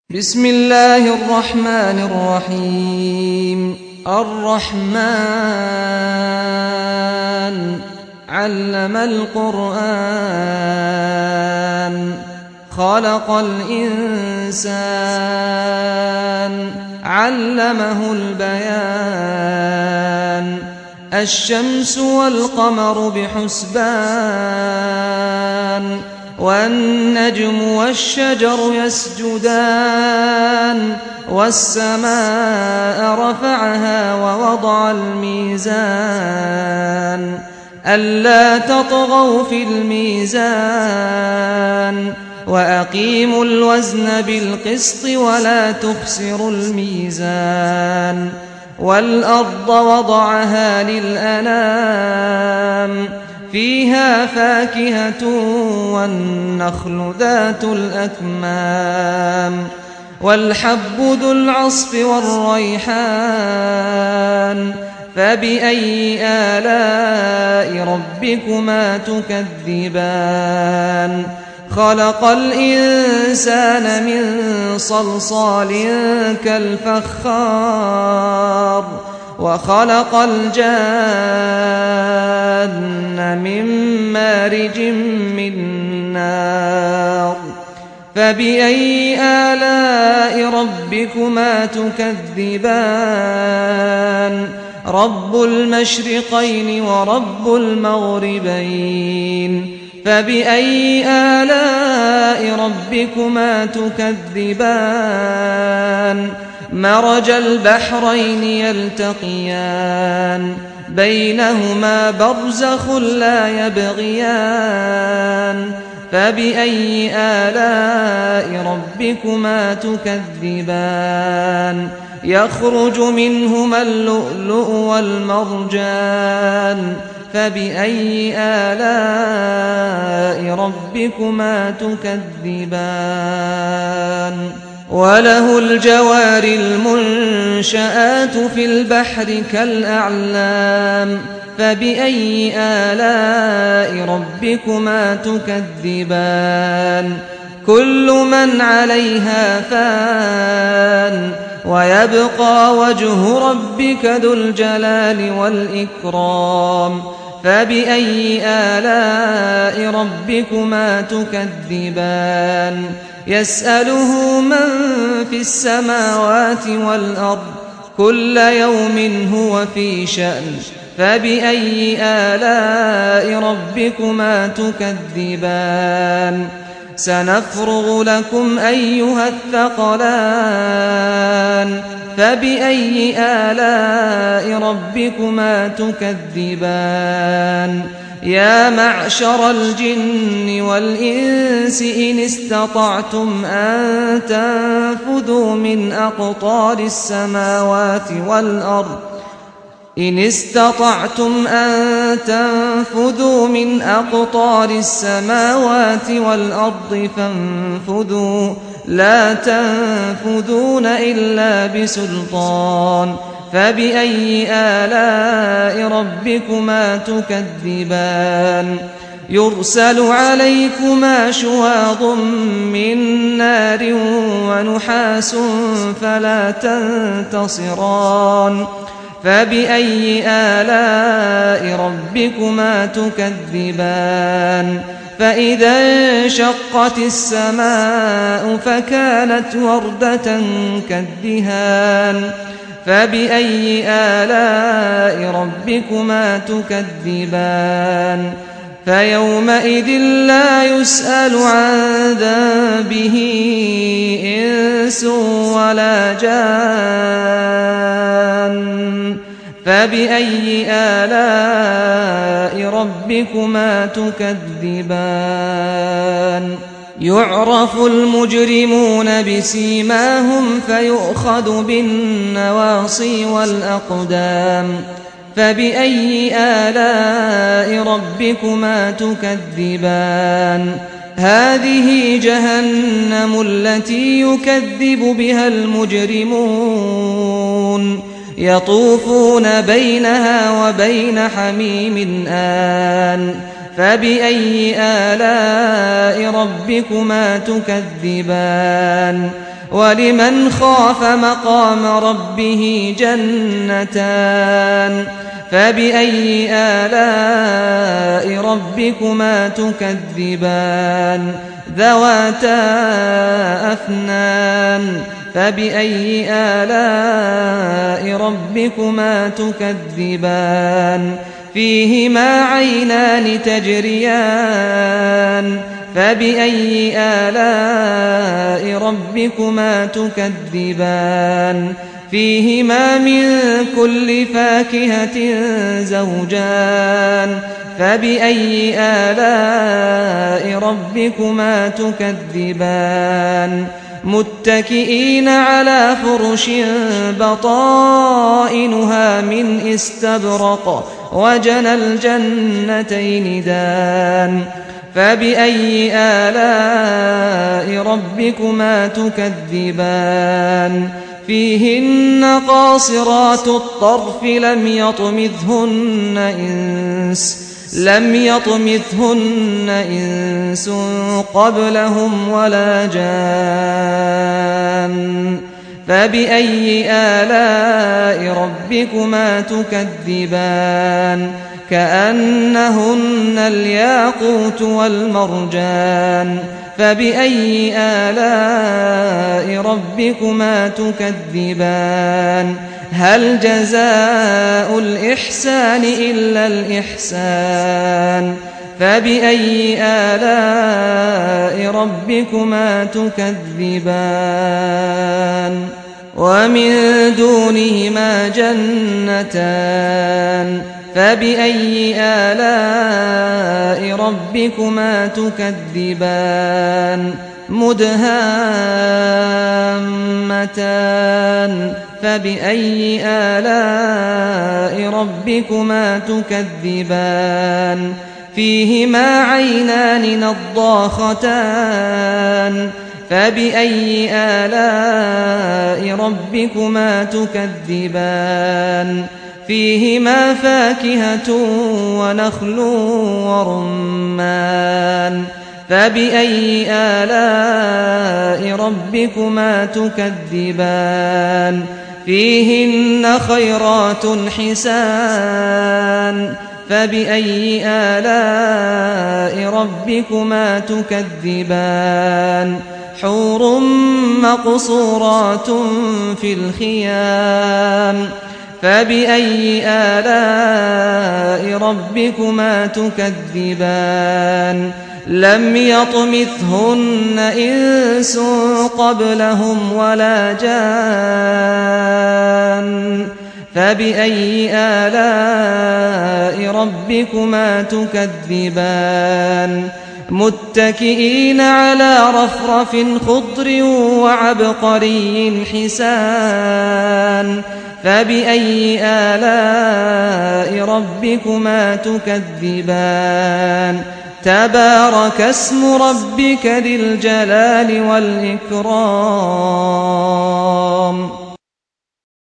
بسم الله الرحمن الرحيم الرحمن علم القرآن خلق الإنسان علمه البيان الشمس والقمر بحسبان والنجم والشجر يسجدان والسماء رفعها ووضع الميزان ألا تطغوا في الميزان وأقيموا الوزن بالقسط ولا تخسروا الميزان والأرض وضعها للأنام فيها فاكهة والنخل ذات الأكمام والحب ذو العصف والريحان فبأي آلاء ربكما تكذبان خلق الإنسان من صلصال كالفخار وخلق الجان من مارج من نار فبأي آلاء ربكما تكذبان رب المشرقين ورب المغربين فبأي آلاء ربكما تكذبان مرج البحرين يلتقيان بينهما برزخ لا يبغيان فبأي آلاء ربكما تكذبان يخرج منهما اللؤلؤ والمرجان فبأي آلاء ربكما تكذبان وله الجوار المنشآت في البحر كالأعلام فبأي آلاء ربكما تكذبان كل من عليها فان ويبقى وجه ربك ذو الجلال والإكرام فبأي آلاء ربكما تكذبان يسأله من في السماوات والأرض كل يوم هو في شأن فبأي آلاء ربكما تكذبان سنفرغ لكم أيها الثقلان فبأي آلاء ربكما تكذبان يا معشر الجن والإنس إن استطعتم أن تنفذوا من أقطار السماوات والأرض فانفذوا لا تنفذون إلا بسلطان فبأي آلاء ربكما تكذبان يرسل عليكما شواظ من نار ونحاس فلا تنتصران فبأي آلاء ربكما تكذبان فإذا انشقت السماء فكانت وردة كالدهان فبأي آلاء ربكما تكذبان فيومئذ لا يسأل عن ذنبه إنس ولا جان فبأي آلاء ربكما تكذبان يعرف المجرمون بسيماهم فيؤخذ بالنواصي والأقدام فبأي آلاء ربكما تكذبان هذه جهنم التي يكذب بها المجرمون يطوفون بينها وبين حميم آن فبأي آلاء ربكما تكذبان ولمن خاف مقام ربه جنتان فبأي آلاء ربكما تكذبان ذواتا أفنان فبأي آلاء ربكما تكذبان فيهما عينان تجريان فبأي آلاء ربكما تكذبان فيهما من كل فاكهة زوجان فبأي آلاء ربكما تكذبان متكئين على فرش بطائنها من استبرق وجنى الجنتين دان فبأي آلاء ربكما تكذبان فيهن قاصرات الطرف لم يطمثهن إنس قبلهم ولا جان فبأي آلاء ربكما تكذبان كأنهن الياقوت والمرجان فبأي آلاء ربكما تكذبان هل جزاء الإحسان إلا الإحسان فبأي آلاء ربكما تكذبان ومن دونهما جنتان فبأي آلاء ربكما تكذبان مدهامتان فبأي آلاء ربكما تكذبان فيهما عينان نضاختان فبأي آلاء ربكما تكذبان فيهما فاكهة ونخل ورمان فبأي آلاء ربكما تكذبان فيهن خيرات حسان فبأي آلاء ربكما تكذبان حور مقصورات في الخيام فبأي آلاء ربكما تكذبان لم يطمثهن إنس قبلهم ولا جان فبأي آلاء ربكما تكذبان متكئين على رفرف خضر وعبقري حسان فبأي آلاء ربكما تكذبان تبارك اسم ربك ذي الجلال والإكرام